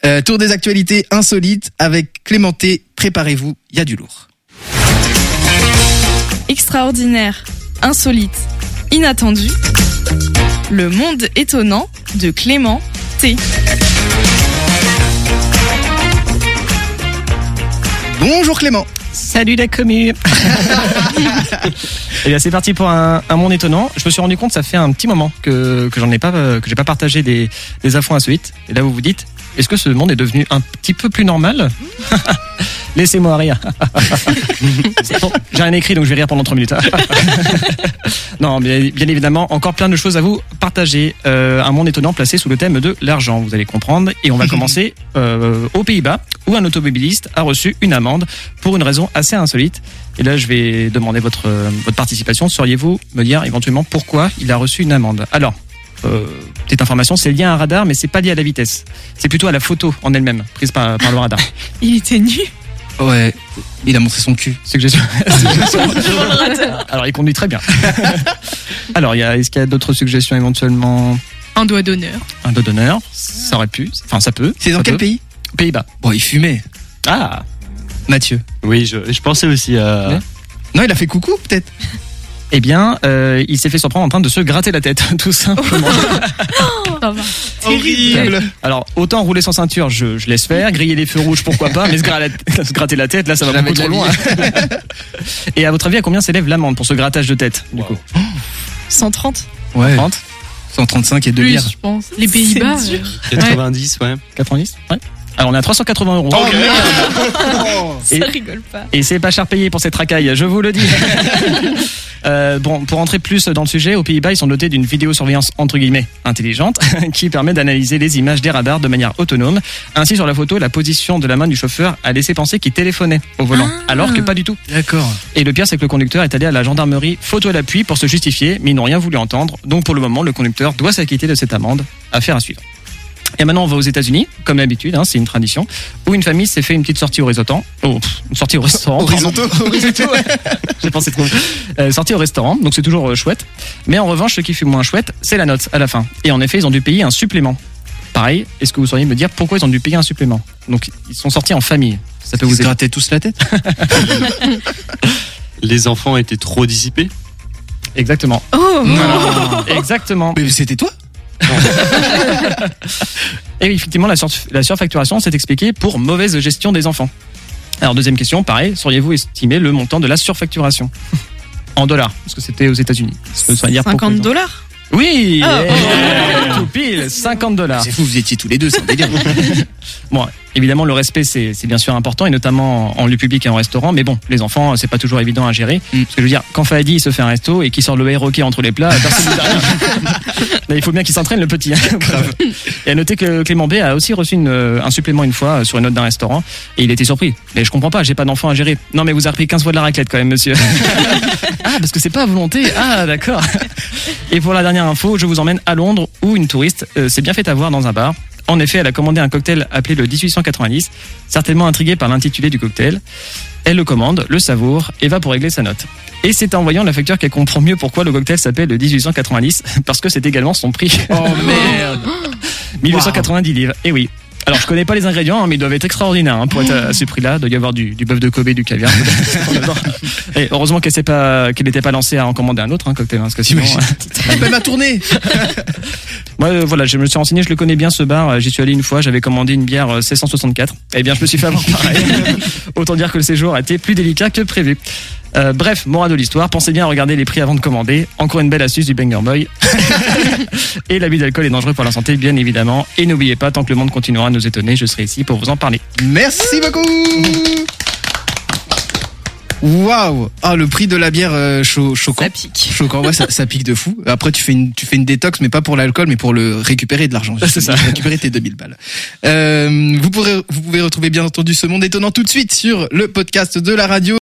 Tour des actualités insolites avec Clémenté. Préparez-vous, il y a du lourd. Extraordinaire, insolite, inattendu. Le monde étonnant de Clément T. Bonjour Clément. Salut la commu. Et bien c'est parti pour un monde étonnant. Je me suis rendu compte, ça fait un petit moment que j'ai pas partagé des infos insolites. Et là vous vous dites, est-ce que ce monde est devenu un petit peu plus normal? Laissez-moi rire. Bon, j'ai rien écrit donc je vais rire pendant 3 minutes. Non, bien évidemment, encore plein de choses à vous partager. Un monde étonnant placé sous le thème de l'argent, vous allez comprendre. Et on va commencer aux Pays-Bas, où un automobiliste a reçu une amende pour une raison assez insolite. Et là, je vais demander votre participation. Sauriez-vous me dire éventuellement pourquoi il a reçu une amende? Alors, petite information, c'est lié à un radar, mais c'est pas lié à la vitesse. C'est plutôt à la photo en elle-même, prise par le radar. Il était nu. Ouais, il a montré son cul. Suggestion. Alors, il conduit très bien. Alors, est-ce qu'il y a d'autres suggestions éventuellement? Un doigt d'honneur. Un doigt d'honneur, ça aurait pu. Enfin, ça peut. C'est dans quel pays? Pays-Bas. Bon, il fumait. Ah, Mathieu. Oui, je pensais aussi à... Ouais. Non, il a fait coucou, peut-être. eh bien, il s'est fait surprendre en train de se gratter la tête, tout simplement. Ça va. Horrible. Alors, autant rouler sans ceinture, je laisse faire, griller les feux rouges, pourquoi pas, mais se gratter la tête, là, ça va Jamais beaucoup trop de la loin. Et à votre avis, à combien s'élève l'amende pour ce grattage de tête, du coup? 130. Ouais. 30, 135 et 2 Plus, bières. je pense. Les Pays-Bas. C'est dur. 90, ouais. 90? Ouais. Alors, on est à 380 €. Oh merde. Ça rigole pas. Et c'est pas cher payé pour cette racaille, je vous le dis. Bon, pour entrer plus dans le sujet, aux Pays-Bas, ils sont dotés d'une vidéosurveillance entre guillemets intelligente qui permet d'analyser les images des radars de manière autonome. Ainsi, sur la photo, la position de la main du chauffeur a laissé penser qu'il téléphonait au volant, alors que pas du tout. D'accord. Et le pire, c'est que le conducteur est allé à la gendarmerie photo à l'appui pour se justifier, mais ils n'ont rien voulu entendre. Donc, pour le moment, le conducteur doit s'acquitter de cette amende. Affaire à suivre. Et maintenant, on va aux États-Unis, comme d'habitude, c'est une tradition, où une famille s'est fait une petite sortie au restaurant. Une sortie au restaurant. Au risotto. Ouais. J'ai pensé trop. Sortie au restaurant, donc c'est toujours chouette. Mais en revanche, ce qui fut moins chouette, c'est la note à la fin. Et en effet, ils ont dû payer un supplément. Pareil, est-ce que vous sauriez me dire pourquoi ils ont dû payer un supplément? Donc, ils sont sortis en famille. Ça peut Vous vous aider. grattez tous la tête? Les enfants étaient trop dissipés. Exactement. Oh. Exactement. Mais c'était toi? Et oui, effectivement, la surfacturation s'est expliquée pour mauvaise gestion des enfants. Alors, deuxième question, pareil, sauriez-vous estimer le montant de la surfacturation? En dollars, parce que c'était aux États-Unis. Est-ce que ça veut dire pourquoi ils ont- $50. Oui, tout pile, $50. C'est fou, vous étiez tous les deux, c'est un délire. Bon, évidemment, le respect, c'est bien sûr important, et notamment en lieu public et en restaurant. Mais bon, les enfants, c'est pas toujours évident à gérer. Parce que je veux dire, quand Fahadi se fait un resto et qu'il sort le air-hockey entre les plats, personne ne dit rien. Mais il faut bien qu'il s'entraîne, le petit. Et à noter que Clément B a aussi reçu un supplément une fois sur une note d'un restaurant, et il était surpris. Mais je comprends pas, j'ai pas d'enfant à gérer. Non, mais vous avez repris 15 fois de la raclette quand même, monsieur. Ah, parce que c'est pas à volonté. Ah, d'accord. Et pour la dernière info, je vous emmène à Londres, où une touriste s'est bien fait avoir dans un bar. En effet, elle a commandé un cocktail appelé le 1890, certainement intriguée par l'intitulé du cocktail. Elle le commande, le savoure et va pour régler sa note. Et c'est en voyant la facture qu'elle comprend mieux pourquoi le cocktail s'appelle le 1890, parce que c'est également son prix. Oh merde. 1890 livres, et oui. Alors, je connais pas les ingrédients, mais ils doivent être extraordinaires pour être à ce prix-là. Il doit y avoir du bœuf de Kobe, du caviar. Et heureusement qu'elle n'était pas lancée à en commander un autre cocktail, parce que sinon... Elle m'a tourné. Moi, voilà, je me suis renseigné, je le connais bien ce bar. J'y suis allé une fois, j'avais commandé une bière 1664. Eh bien, je me suis fait avoir pareil. Autant dire que le séjour a été plus délicat que prévu. Bref, morale de l'histoire, pensez bien à regarder les prix avant de commander. Encore une belle astuce du Banger Boy. Et l'abus d'alcool est dangereux pour la santé, bien évidemment. Et n'oubliez pas, tant que le monde continuera à nous étonner, je serai ici pour vous en parler. Merci beaucoup. Waouh. Ah, le prix de la bière choquant. Ça pique. Choquant, ouais, ça pique de fou. Après, tu fais une détox, mais pas pour l'alcool, mais pour le récupérer de l'argent. C'est ça. Récupérer tes 2000 balles. Vous pouvez retrouver bien entendu ce monde étonnant tout de suite sur le podcast de la radio.